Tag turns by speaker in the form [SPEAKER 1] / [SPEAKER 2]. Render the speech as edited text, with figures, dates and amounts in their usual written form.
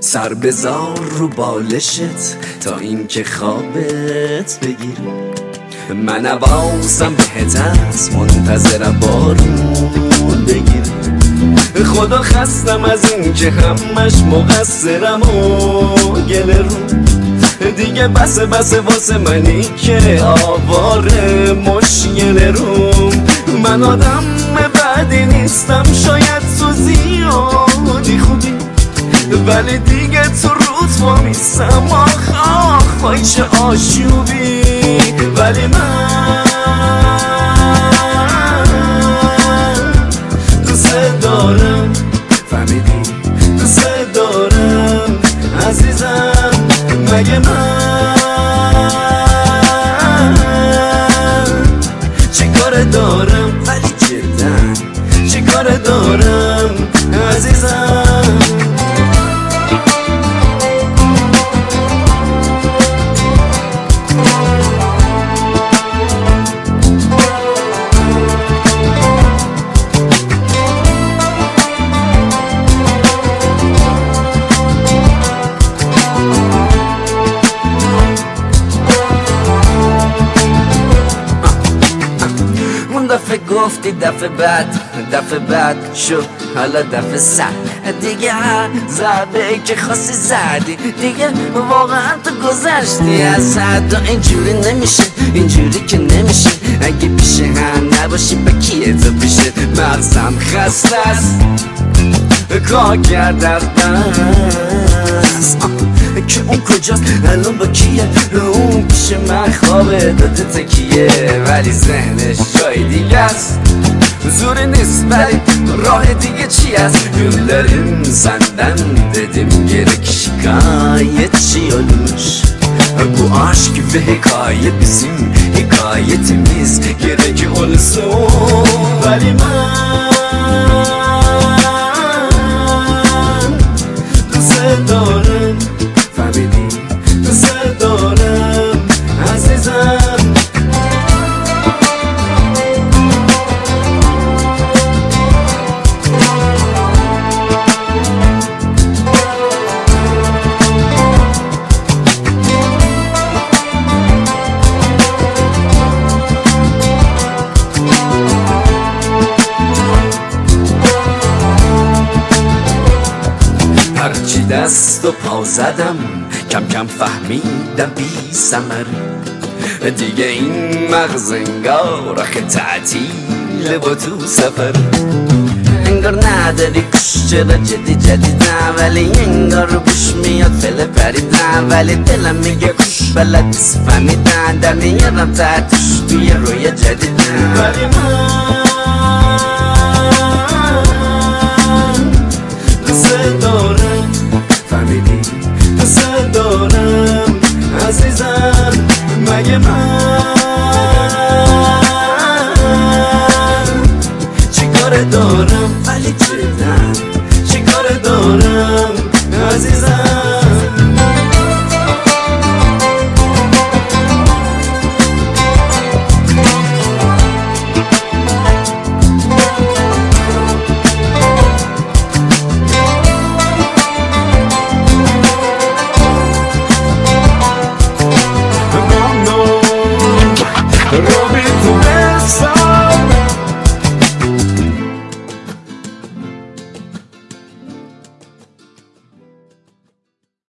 [SPEAKER 1] سر بذار رو بالشت تا اینکه خوابت بگیره. من حواسم بهت هست، منتظرم بارون بگیره. خدا خستم از این که همش مقصرم و گله رو. دیگه بسه واسه منی که آواره مشکل رو. من آدم بدی نیستم، شاید تو زیادی خوبی، ولی دیگه تو روت وامیستم. آخ وای چه آشوبی. ولی من دوست دارم، فهمیدی؟ دوست دارم عزیزم. مگه من چه کار دارم؟ ولی جدا چه کار دارم عزیزم؟ دفعه گفتی دفعه بعد شد حالا دفعه سر دیگه. هر ضربه که خواستی زدی دیگه، واقعا تو گذشتی از حد. و اینجوری که نمیشه. اگه پیش هم نباشی با کیه تو پیشه؟ مغزم خسته است، کار کرده است که اون کجاست الان با کیه؟ اون پیش من خوابه داده تکیه، ولی ذهنش جای دیگه است. زوری نیست ولی راه دیگه چی است؟ داریم زندن dedim gerek şikayetçi Bu aşk ve hikaye bizim hikayetimiz gerek olsun. Veli ben دوست دارم، فهمیدی؟ دوست دارم عزیزم. هرچی دست و پا زدم کم کم فهمیدم بی ثمر. دیگه این مغز انگار آخه تعطیله با تو سفر. انگار نداری گوش، چرا جدیدم، ولی انگار رو گوش میاد فله پریدم. ولی دلم میگه گوش بلد نیست فهمیدن، در میارم تحتش توی روی جدیدم. ولی من دوست دارم، فهمیدی؟ دوست دارم عزیزم. مگه من چی کار دارم؟ ولی جدا